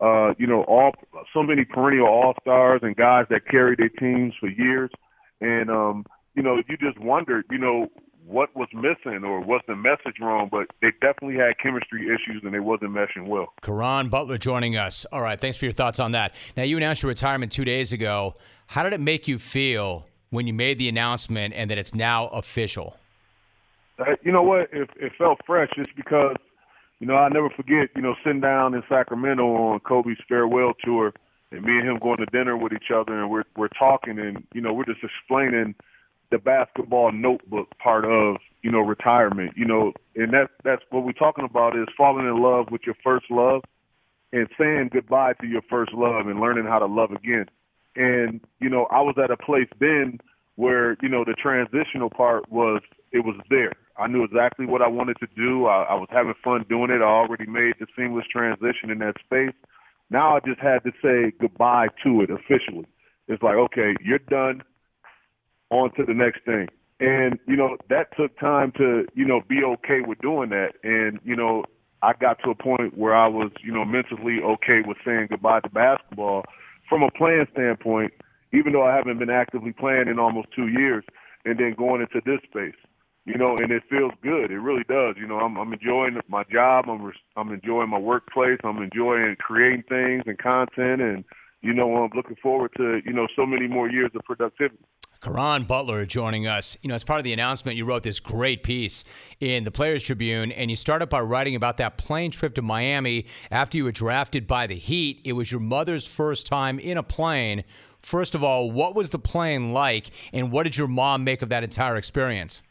So many perennial all-stars and guys that carried their teams for years. And, you just wondered, what was missing or was the message wrong, but they definitely had chemistry issues and they wasn't meshing well. Caron Butler joining us. All right, thanks for your thoughts on that. Now, you announced your retirement 2 days ago. How did it make you feel when you made the announcement and that it's now official? You know what? It felt fresh just because, I'll never forget, sitting down in Sacramento on Kobe's farewell tour, and me and him going to dinner with each other, and we're talking, and we're just explaining the basketball notebook part of retirement. And that's what we're talking about is falling in love with your first love and saying goodbye to your first love and learning how to love again. And I was at a place then where the transitional part was there. I knew exactly what I wanted to do. I was having fun doing it. I already made the seamless transition in that space. Now I just had to say goodbye to it officially. It's like, okay, you're done. On to the next thing. And, that took time to, be okay with doing that. And, I got to a point where I was, mentally okay with saying goodbye to basketball from a playing standpoint, even though I haven't been actively playing in almost 2 years, and then going into this space, and it feels good. It really does. I'm enjoying my job. I'm enjoying my workplace. I'm enjoying creating things and content. And, I'm looking forward to, so many more years of productivity. Caron Butler joining us. As part of the announcement, you wrote this great piece in the Players Tribune, and you started by writing about that plane trip to Miami after you were drafted by the Heat. It was your mother's first time in a plane. First of all, what was the plane like, and what did your mom make of that entire experience?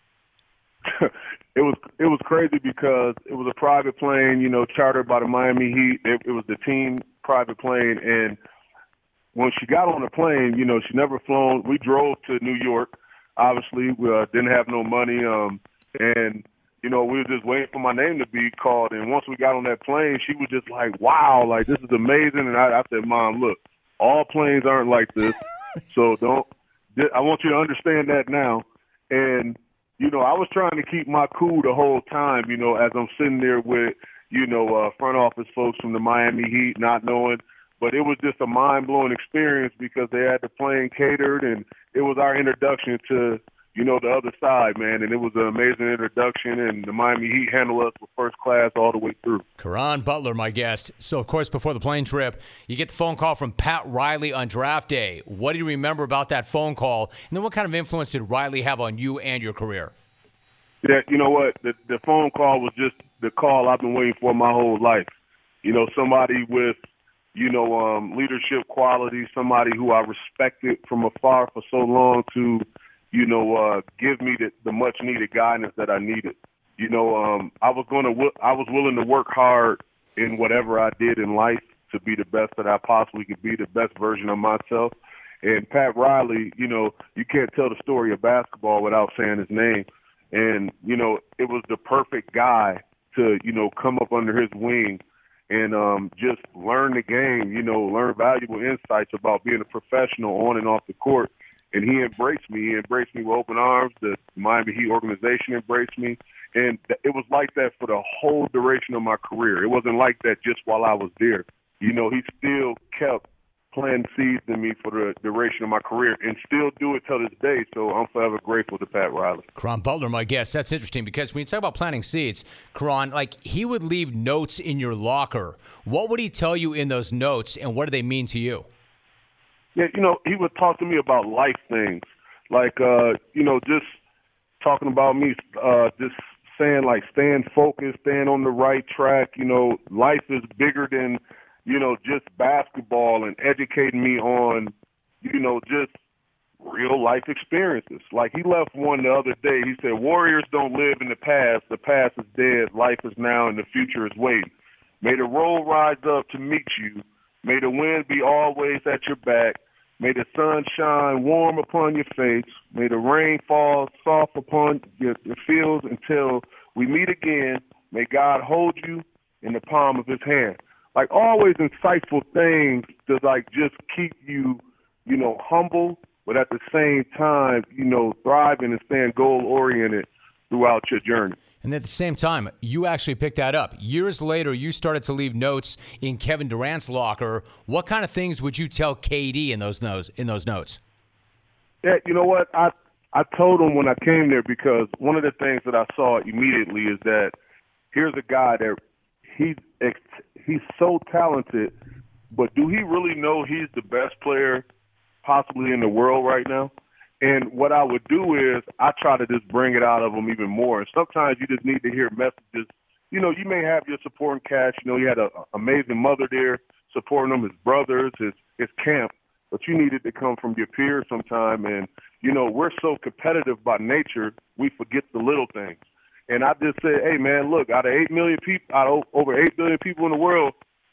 It was crazy because it was a private plane, chartered by the Miami Heat. It was the team private plane, and when she got on the plane, she never flown. We drove to New York. Obviously, we didn't have no money, and we were just waiting for my name to be called. And once we got on that plane, she was just like, "Wow, like this is amazing." And I said, "Mom, look, all planes aren't like this, so I want you to understand that now." And I was trying to keep my cool the whole time, as I'm sitting there with front office folks from the Miami Heat, not knowing. But it was just a mind-blowing experience because they had the plane catered, and it was our introduction to, the other side, man. And it was an amazing introduction, and the Miami Heat handled us with first class all the way through. Caron Butler, my guest. So, of course, before the plane trip, you get the phone call from Pat Riley on draft day. What do you remember about that phone call? And then what kind of influence did Riley have on you and your career? Yeah, you know what? The phone call was just the call I've been waiting for my whole life. Somebody with leadership qualities, somebody who I respected from afar for so long to, give me the much needed guidance that I needed. I was willing to work hard in whatever I did in life to be the best that I possibly could be, the best version of myself. And Pat Riley, you can't tell the story of basketball without saying his name. And, it was the perfect guy to, come up under his wing and just learn the game, learn valuable insights about being a professional on and off the court. And he embraced me. He embraced me with open arms. The Miami Heat organization embraced me. And it was like that for the whole duration of my career. It wasn't like that just while I was there. He still kept planting seeds in me for the duration of my career and still do it till this day. So I'm forever grateful to Pat Riley. Caron Butler, my guest. That's interesting because when you talk about planting seeds, Caron, he would leave notes in your locker. What would he tell you in those notes, and what do they mean to you? Yeah, he would talk to me about life things, just talking about me, just saying staying focused, staying on the right track. Life is bigger than just basketball, and educating me on, just real life experiences. He left one the other day. He said, "Warriors don't live in the past. The past is dead. Life is now, and the future is waiting. May the road rise up to meet you. May the wind be always at your back. May the sun shine warm upon your face. May the rain fall soft upon your fields until we meet again. May God hold you in the palm of his hand." Always insightful things to just keep you, humble, but at the same time, thriving and staying goal-oriented throughout your journey. And at the same time, you actually picked that up. Years later, you started to leave notes in Kevin Durant's locker. What kind of things would you tell KD in those notes? Yeah, you know what? I told him when I came there, because one of the things that I saw immediately is that here's a guy that he's so talented, but do he really know he's the best player possibly in the world right now? And what I would do is I try to just bring it out of him even more. And sometimes you just need to hear messages. You may have your supporting cast. You had an amazing mother there. supporting him, his brothers, his camp, but you needed to come from your peers sometime. And, you know, we're so competitive by nature, we forget the little things. And I just said, hey, man, look, out of 8 million people, over 8 billion people in the world,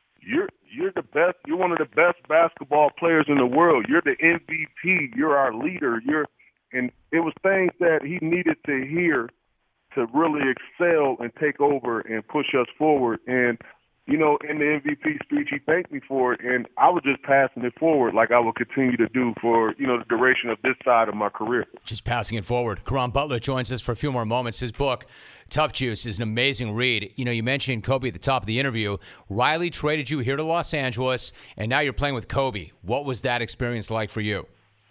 you're the best. You're one of the best basketball players in the world. You're the MVP. You're our leader. And it was things that he needed to hear to really excel and take over and push us forward. And, you know, in the MVP speech, he thanked me for it, and I was just passing it forward like I will continue to do for, you know, the duration of this side of my career. Just passing it forward. Caron Butler joins us for a few more moments. His book, Tough Juice, is an amazing read. You know, you mentioned Kobe at the top of the interview. Riley traded you here to Los Angeles, and now you're playing with Kobe. What was that experience like for you?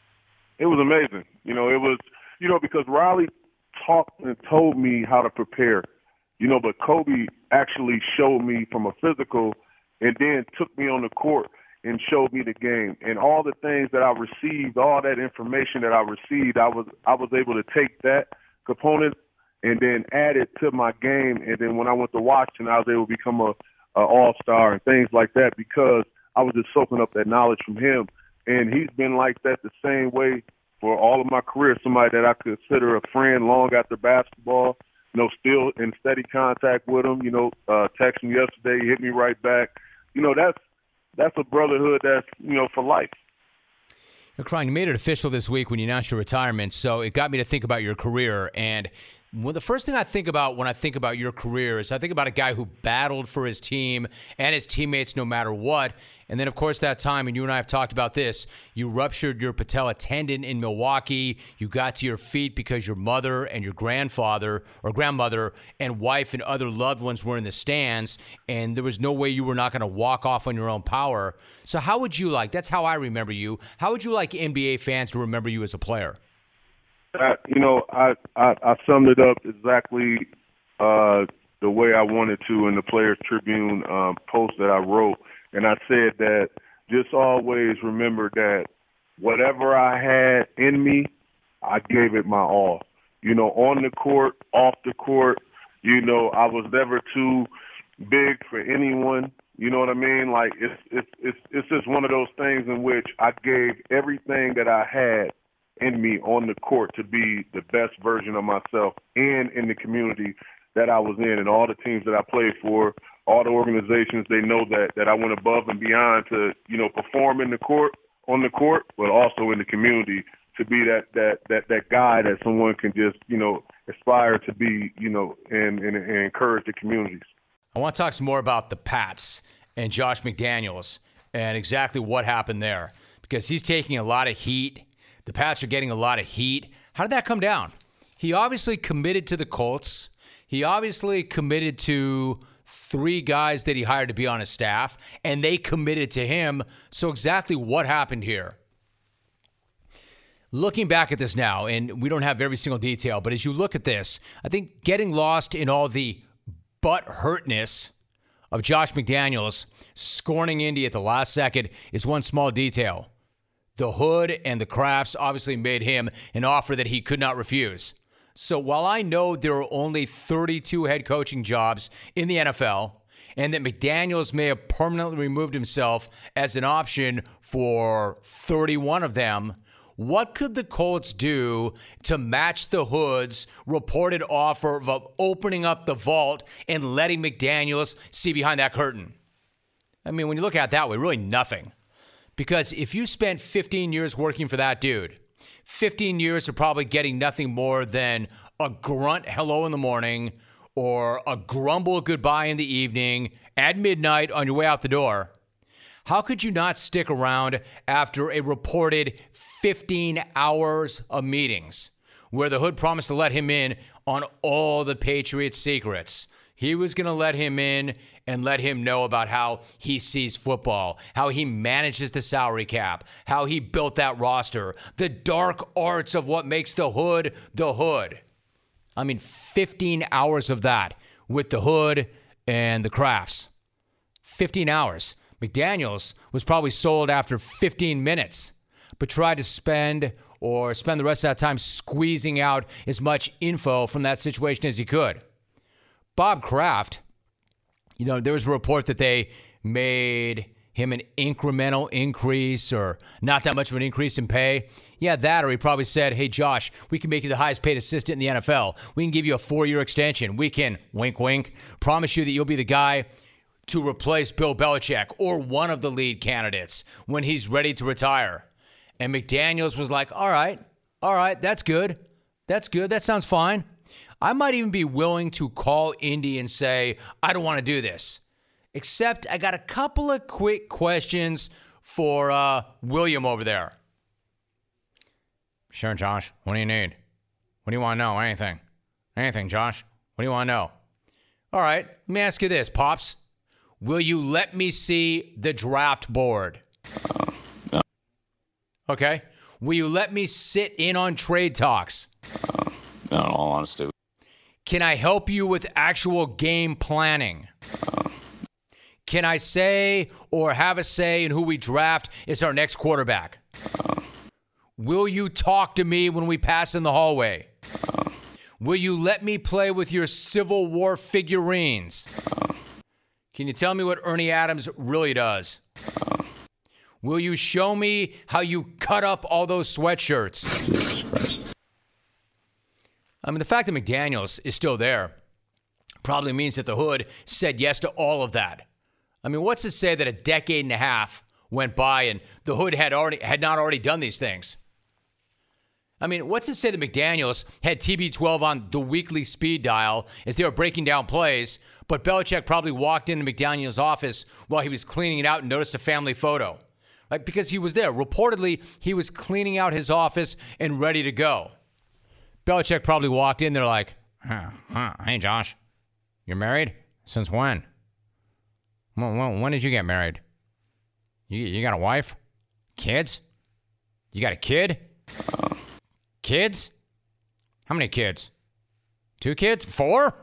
It was amazing. You know, it was, you know, because Riley talked and told me how to prepare, you know, but Kobe actually showed me from a physical and then took me on the court and showed me the game. And all the things that I received, all that information that I received, I was able to take that component and then add it to my game. And then when I went to Washington, I was able to become a all-star and things like that because I was just soaking up that knowledge from him. And he's been like that the same way for all of my career, somebody that I consider a friend long after basketball, you know, still in steady contact with him, you know, text him yesterday, he hit me right back. You know, that's a brotherhood that's, you know, for life. Caron, you made it official this week when you announced your retirement, so it got me to think about your career. And the first thing I think about when I think about your career is I think about a guy who battled for his team and his teammates no matter what. And then, of course, that time, and you and I have talked about this, you ruptured your patella tendon in Milwaukee. You got to your feet because your mother and your grandfather or grandmother and wife and other loved ones were in the stands, and there was no way you were not going to walk off on your own power. So how would you like, that's how I remember you, how would you like NBA fans to remember you as a player? You know, I summed it up exactly the way I wanted to in the Players Tribune post that I wrote. And I said that just always remember that whatever I had in me, I gave it my all. You know, on the court, off the court, you know, I was never too big for anyone. You know what I mean? Like it's just one of those things in which I gave everything that I had in me on the court to be the best version of myself and in the community that I was in and all the teams that I played for, all the organizations, they know that I went above and beyond to, you know, perform on the court, but also in the community to be that guy that someone can just, you know, aspire to be, you know, and encourage the communities. I want to talk some more about the Pats and Josh McDaniels and exactly what happened there because he's taking a lot of heat. The Pats are getting a lot of heat. How did that come down? He obviously committed to the Colts. He obviously committed to 3 guys that he hired to be on his staff, and they committed to him. So exactly what happened here? Looking back at this now, and we don't have every single detail, but as you look at this, I think getting lost in all the butt-hurtness of Josh McDaniels scorning Indy at the last second is one small detail. The Hood and the Crafts obviously made him an offer that he could not refuse. So while I know there are only 32 head coaching jobs in the NFL and that McDaniels may have permanently removed himself as an option for 31 of them, what could the Colts do to match the Hood's reported offer of opening up the vault and letting McDaniels see behind that curtain? I mean, when you look at it that way, really nothing. Because if you spent 15 years working for that dude, 15 years of probably getting nothing more than a grunt hello in the morning or a grumble goodbye in the evening at midnight on your way out the door, how could you not stick around after a reported 15 hours of meetings where the Hood promised to let him in on all the Patriots' secrets? He was going to let him in and let him know about how he sees football, how he manages the salary cap, how he built that roster, the dark arts of what makes the Hood the Hood. I mean, 15 hours of that with the Hood and the Crafts. 15 hours. McDaniels was probably sold after 15 minutes, but tried to spend the rest of that time squeezing out as much info from that situation as he could. Bob Kraft, you know, there was a report that they made him an incremental increase or not that much of an increase in pay? Yeah, that, or he probably said, hey, Josh, we can make you the highest paid assistant in the NFL. We can give you a 4-year extension. We can, wink, wink, promise you that you'll be the guy to replace Bill Belichick or one of the lead candidates when he's ready to retire. And McDaniels was like, all right, that's good. That's good. That sounds fine. I might even be willing to call Indy and say, I don't want to do this. Except I got a couple of quick questions for William over there. Sure, Josh. What do you need? What do you want to know? Anything. Anything, Josh. What do you want to know? All right, let me ask you this, Pops. Will you let me see the draft board? No. Okay. Will you let me sit in on trade talks? No, in all honesty. Can I help you with actual game planning? Can I say or have a say in who we draft as our next quarterback? Will you talk to me when we pass in the hallway? Will you let me play with your Civil War figurines? Can you tell me what Ernie Adams really does? Will you show me how you cut up all those sweatshirts? I mean, the fact that McDaniels is still there probably means that the Hood said yes to all of that. I mean, what's to say that a decade and a half went by and the Hood had not already done these things? I mean, what's to say that McDaniels had TB12 on the weekly speed dial as they were breaking down plays, but Belichick probably walked into McDaniels' office while he was cleaning it out and noticed a family photo, right? Because he was there. Reportedly, he was cleaning out his office and ready to go. Belichick probably walked in there like, hey, Josh, you're married? Since when? When did you get married? You got a wife? Kids? You got a kid? Kids? How many kids? 2 kids? 4?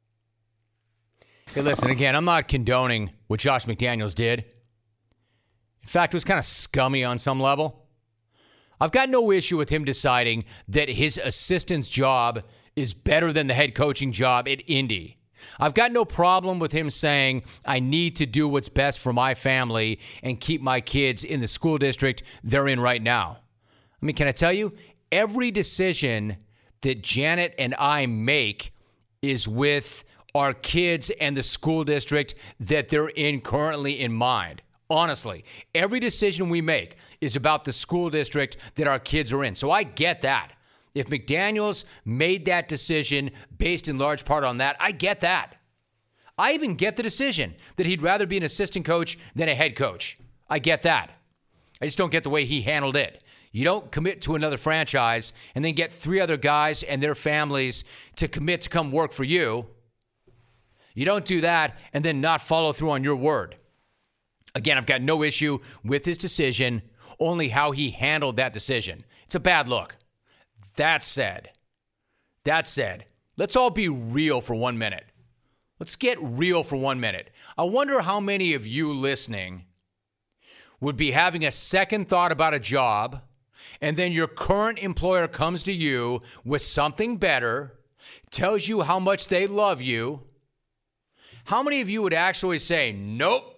Hey, listen, again, I'm not condoning what Josh McDaniels did. In fact, it was kind of scummy on some level. I've got no issue with him deciding that his assistant's job is better than the head coaching job at Indy. I've got no problem with him saying, I need to do what's best for my family and keep my kids in the school district they're in right now. I mean, can I tell you, every decision that Janet and I make is with our kids and the school district that they're in currently in mind. Honestly, every decision we make is about the school district that our kids are in. So I get that. If McDaniels made that decision based in large part on that, I get that. I even get the decision that he'd rather be an assistant coach than a head coach. I get that. I just don't get the way he handled it. You don't commit to another franchise and then get 3 other guys and their families to commit to come work for you. You don't do that and then not follow through on your word. Again, I've got no issue with his decision, only how he handled that decision. It's a bad look. That said, let's all be real for 1 minute. Let's get real for 1 minute. I wonder how many of you listening would be having a second thought about a job, and then your current employer comes to you with something better, tells you how much they love you. How many of you would actually say, nope,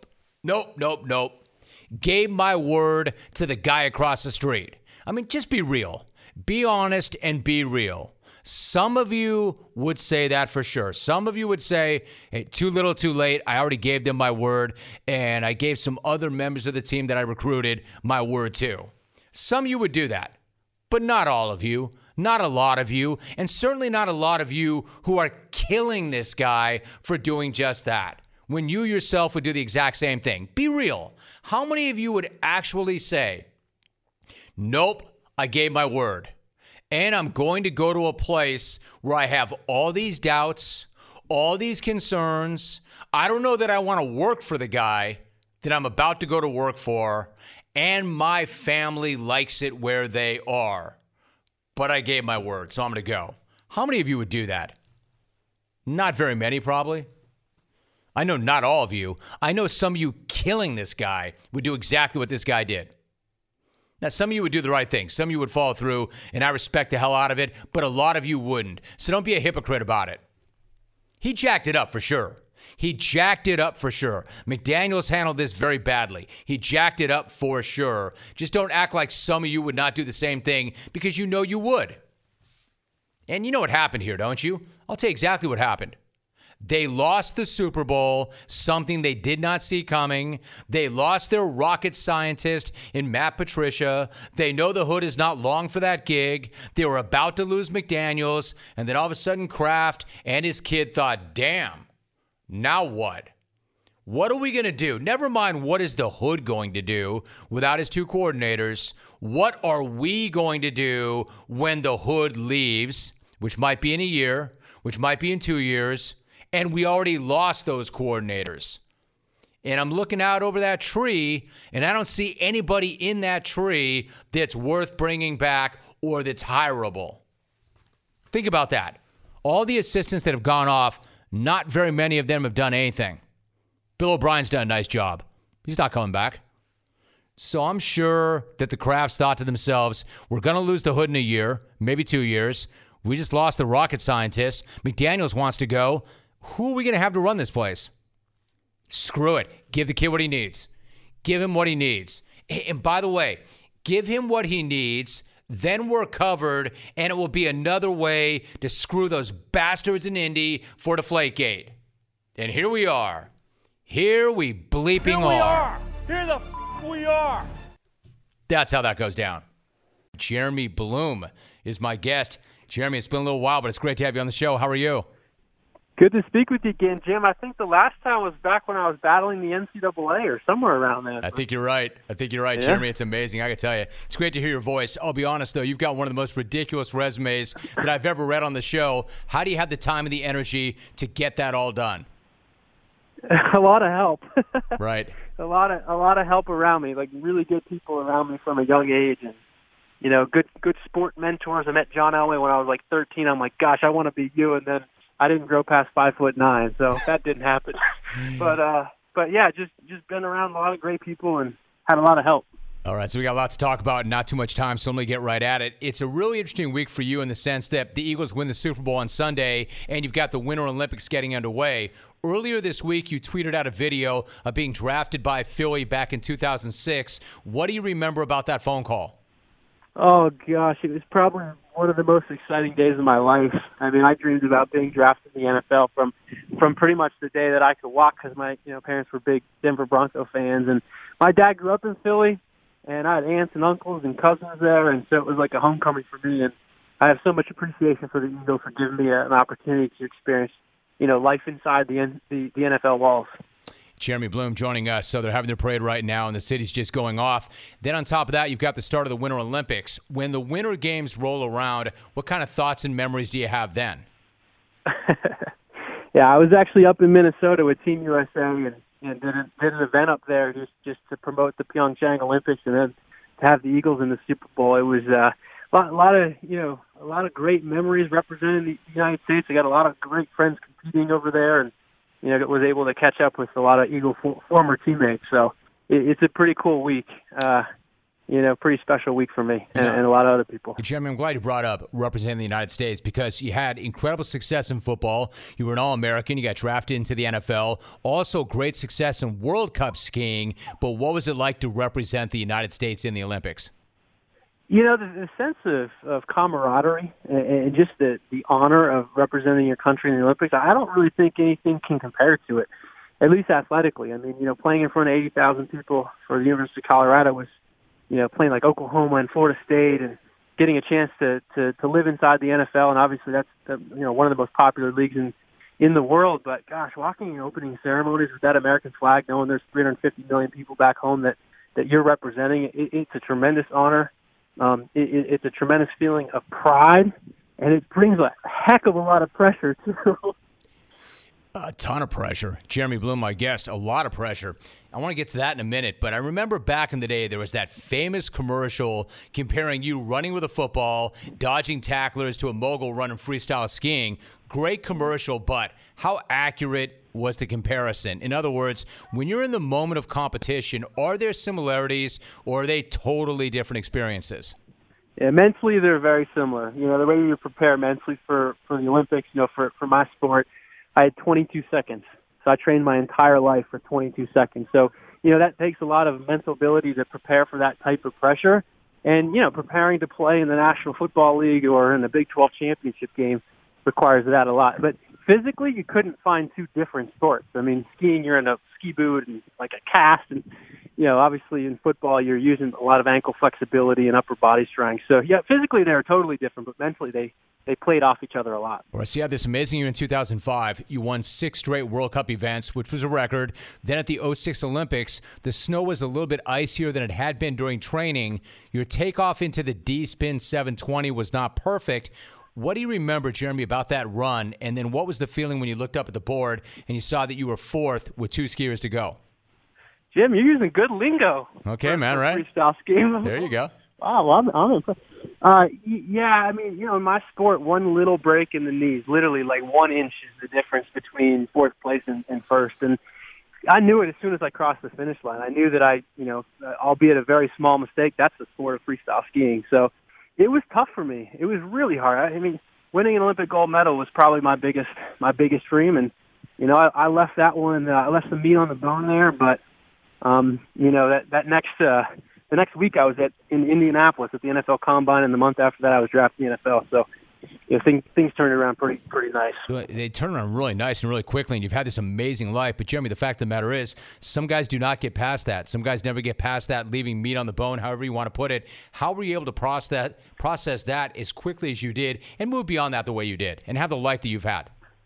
gave my word to the guy across the street? I mean, just be real. Be honest and be real. Some of you would say that for sure. Some of you would say, hey, too little, too late. I already gave them my word, and I gave some other members of the team that I recruited my word too. Some of you would do that, but not all of you, not a lot of you, and certainly not a lot of you who are killing this guy for doing just that, when you yourself would do the exact same thing. Be real. How many of you would actually say, nope, I gave my word, and I'm going to go to a place where I have all these doubts, all these concerns. I don't know that I want to work for the guy that I'm about to go to work for, and my family likes it where they are. But I gave my word, so I'm going to go. How many of you would do that? Not very many, probably. I know not all of you. I know some of you killing this guy would do exactly what this guy did. Now, some of you would do the right thing. Some of you would follow through, and I respect the hell out of it, but a lot of you wouldn't. So don't be a hypocrite about it. He jacked it up for sure. He jacked it up for sure. McDaniels handled this very badly. He jacked it up for sure. Just don't act like some of you would not do the same thing, because you know you would. And you know what happened here, don't you? I'll tell you exactly what happened. They lost the Super Bowl, something they did not see coming. They lost their rocket scientist in Matt Patricia. They know the hood is not long for that gig. They were about to lose McDaniels, and then all of a sudden Kraft and his kid thought, damn, now what? What are we going to do? Never mind what is the hood going to do without his two coordinators. What are we going to do when the hood leaves, which might be in a year, which might be in 2 years, and we already lost those coordinators? And I'm looking out over that tree, and I don't see anybody in that tree that's worth bringing back or that's hireable. Think about that. All the assistants that have gone off, not very many of them have done anything. Bill O'Brien's done a nice job. He's not coming back. So I'm sure that the Krafts thought to themselves, we're going to lose the hood in a year, maybe 2 years. We just lost the rocket scientist. McDaniels wants to go. Who are we going to have to run this place? Screw it. Give the kid what he needs. Give him what he needs. And by the way, give him what he needs, then we're covered, and it will be another way to screw those bastards in Indy for Deflategate. And here we are. Here we bleeping are. Here the we are. That's how that goes down. Jeremy Bloom is my guest. Jeremy, it's been a little while, but it's great to have you on the show. How are you? Good to speak with you again, Jim. I think the last time was back when I was battling the NCAA or somewhere around there. I think you're right. Yeah. Jeremy. It's amazing. I can tell you. It's great to hear your voice. I'll be honest, though. You've got one of the most ridiculous resumes that I've ever read on the show. How do you have the time and the energy to get that all done? A lot of help. Right. A lot of help around me, like really good people around me from a young age, and you know, good sport mentors. I met John Elway when I was like 13. I'm like, gosh, I want to be you, and then I didn't grow past 5'9", so that didn't happen. But yeah, just been around a lot of great people and had a lot of help. All right, so we got a lot to talk about, not too much time, so I'm going to get right at it. It's a really interesting week for you in the sense that the Eagles win the Super Bowl on Sunday, and you've got the Winter Olympics getting underway. Earlier this week, you tweeted out a video of being drafted by Philly back in 2006. What do you remember about that phone call? Oh, gosh, it was probably one of the most exciting days of my life. I mean, I dreamed about being drafted in the NFL from pretty much the day that I could walk, because my parents were big Denver Bronco fans, and my dad grew up in Philly, and I had aunts and uncles and cousins there, and so it was like a homecoming for me, and I have so much appreciation for the Eagles for giving me an opportunity to experience, life inside the NFL walls. Jeremy Bloom joining us. So they're having their parade right now, and the city's just going off. Then on top of that, you've got the start of the Winter Olympics. When the Winter Games roll around, what kind of thoughts and memories do you have then? Yeah, I was actually up in Minnesota with Team USA and did an event up there just to promote the Pyeongchang Olympics, and then to have the Eagles in the Super Bowl. It was a lot of great memories representing the United States. I got a lot of great friends competing over there, and was able to catch up with a lot of Eagle former teammates. So it's a pretty cool week, pretty special week for me and a lot of other people. Jeremy, I'm glad you brought up representing the United States, because you had incredible success in football. You were an All-American. You got drafted into the NFL. Also great success in World Cup skiing. But what was it like to represent the United States in the Olympics? The sense of camaraderie and just the honor of representing your country in the Olympics, I don't really think anything can compare to it, at least athletically. I mean, playing in front of 80,000 people for the University of Colorado was, playing like Oklahoma and Florida State, and getting a chance to live inside the NFL, and obviously that's one of the most popular leagues in the world. But gosh, walking in opening ceremonies with that American flag, knowing there's 350 million people back home that you're representing, it's a tremendous honor. It's a tremendous feeling of pride, and it brings a heck of a lot of pressure, too. A ton of pressure. Jeremy Bloom, my guest, a lot of pressure. I want to get to that in a minute, but I remember back in the day there was that famous commercial comparing you running with a football, dodging tacklers, to a mogul running freestyle skiing. Great commercial, but how accurate was the comparison? In other words, when you're in the moment of competition, are there similarities, or are they totally different experiences? Yeah, mentally they're very similar. The way you prepare mentally for the Olympics, for my sport, I had 22 seconds So I trained my entire life for 22 seconds. So, that takes a lot of mental ability to prepare for that type of pressure. And, preparing to play in the National Football League or in the Big 12 championship game requires that a lot. But physically, you couldn't find two different sports. I mean, skiing, you're in a ski boot and like a cast. And, obviously in football, you're using a lot of ankle flexibility and upper body strength. So, yeah, physically they're totally different, but mentally they played off each other a lot. Well, so you had this amazing year in 2005. You won 6 straight World Cup events, which was a record. Then at the 06 Olympics, the snow was a little bit icier than it had been during training. Your takeoff into the D-Spin 720 was not perfect. What do you remember, Jeremy, about that run? And then what was the feeling when you looked up at the board and you saw that you were 4th with 2 skiers to go? Jim, you're using good lingo. Okay, man, right? Freestyle skiing. There you go. Wow, well, I'm impressed. Yeah, I mean, in my sport, one little break in the knees, literally like 1 inch is the difference between 4th place and first. And I knew it as soon as I crossed the finish line. I knew that albeit a very small mistake, that's the sport of freestyle skiing. So it was tough for me. It was really hard. I mean, winning an Olympic gold medal was probably my biggest dream. And, I left that one, I left some meat on the bone there, but, the next week I was in Indianapolis at the NFL Combine, and the month after that I was drafted in the NFL. So, things turned around pretty nice. They turned around really nice and really quickly, and you've had this amazing life. But, Jeremy, the fact of the matter is some guys do not get past that. Some guys never get past that, leaving meat on the bone, however you want to put it. How were you able to process that as quickly as you did and move beyond that the way you did and have the life that you've had?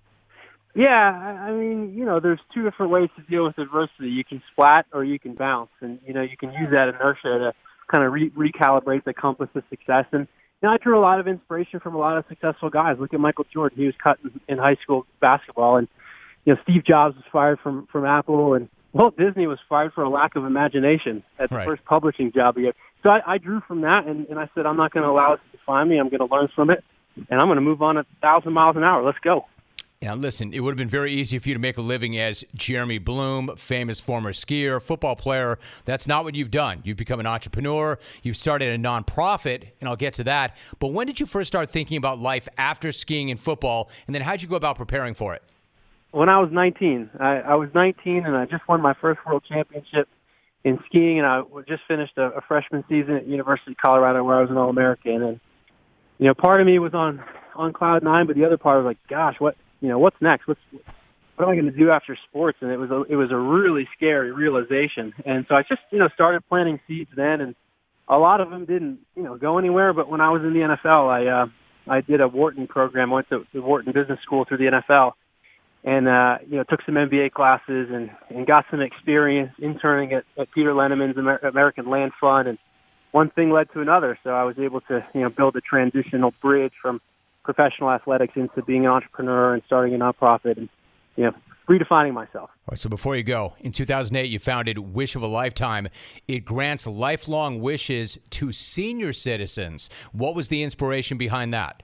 Yeah, I mean, there's 2 different ways to deal with adversity. You can splat or you can bounce. And, you can use that inertia to kind of recalibrate the compass of success. And, I drew a lot of inspiration from a lot of successful guys. Look at Michael Jordan. He was cut in high school basketball. And, Steve Jobs was fired from Apple. And Walt Disney was fired for a lack of imagination at the first publishing job he had. So I drew from that, and I said, I'm not going to allow it to define me. I'm going to learn from it, and I'm going to move on at 1,000 miles an hour. Let's go. Now, listen, it would have been very easy for you to make a living as Jeremy Bloom, famous former skier, football player. That's not what you've done. You've become an entrepreneur. You've started a nonprofit, and I'll get to that. But when did you first start thinking about life after skiing and football, and then how did you go about preparing for it? When I was 19. I was 19, and I just won my first world championship in skiing, and I just finished a freshman season at University of Colorado where I was an All-American. And, part of me was on cloud 9, but the other part was like, gosh, what's next? What am I going to do after sports? And it was a really scary realization. And so I just, started planting seeds then, and a lot of them didn't, go anywhere. But when I was in the NFL, I did a Wharton program. I went to the Wharton Business School through the NFL, and took some MBA classes and got some experience interning at Peter Linneman's American Land Fund. And one thing led to another. So I was able to, build a transitional bridge from professional athletics into being an entrepreneur and starting a nonprofit and, redefining myself. All right, so before you go, in 2008, you founded Wish of a Lifetime. It grants lifelong wishes to senior citizens. What was the inspiration behind that?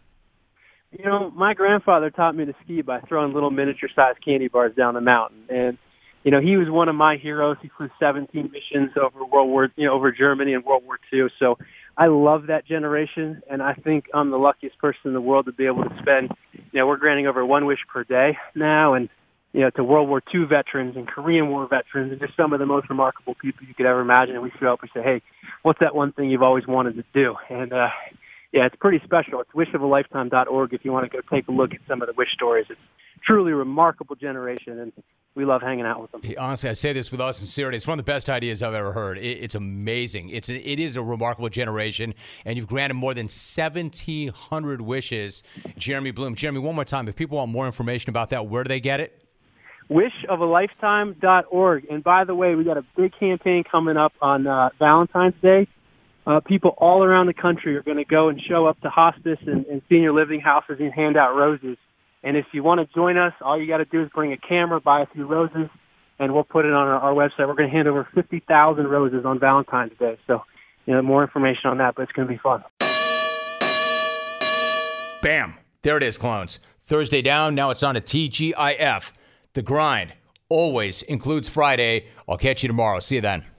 My grandfather taught me to ski by throwing little miniature-sized candy bars down the mountain. And, he was one of my heroes. He flew 17 missions over Germany and World War II. So I love that generation, and I think I'm the luckiest person in the world to be able to spend, we're granting over 1 wish per day now, and, to World War II veterans and Korean War veterans and just some of the most remarkable people you could ever imagine. And we show up and say, hey, what's that one thing you've always wanted to do? And, it's pretty special. It's wishofalifetime.org if you want to go take a look at some of the wish stories. It's truly a remarkable generation, and we love hanging out with them. Honestly, I say this with all sincerity. It's one of the best ideas I've ever heard. It's amazing. It is a remarkable generation, and you've granted more than 1,700 wishes. Jeremy Bloom. Jeremy, one more time, if people want more information about that, where do they get it? Wishofalifetime.org. And by the way, we got a big campaign coming up on Valentine's Day. People all around the country are going to go and show up to hospice and senior living houses and hand out roses. And if you want to join us, all you got to do is bring a camera, buy a few roses, and we'll put it on our website. We're going to hand over 50,000 roses on Valentine's Day. So, more information on that, but it's going to be fun. Bam. There it is, clones. Thursday down. Now it's on to TGIF. The grind always includes Friday. I'll catch you tomorrow. See you then.